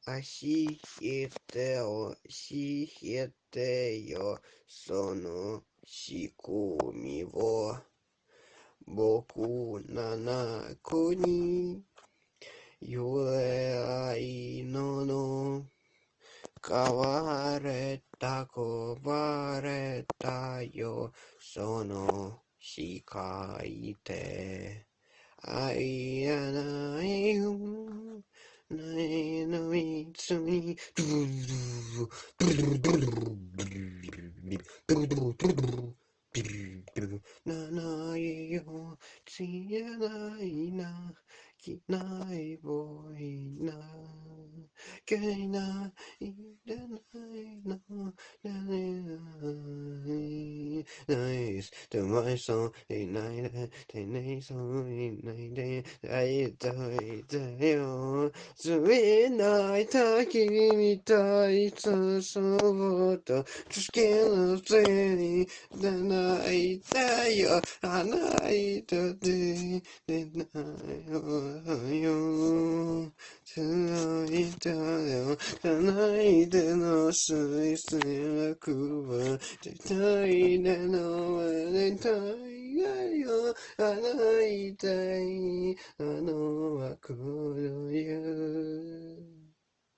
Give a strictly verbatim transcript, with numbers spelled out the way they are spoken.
教えて教えてよ、その仕組みを。僕七子に揺れ合いのの変われた壊れたよ、その視界って愛やないよ、ないのいつにないよ、知らないな、きないぼいな、けないでないの、ないないでもそういないで、てねそういないで、会いたいだよ、冷ない滝みたいさそうと、つけのせいに、でないだよ、あないだで、でないよ。繋いだよ、叶いでの水星枠は、絶対なのは絶対だよ、叶いたい、あの枠のよ。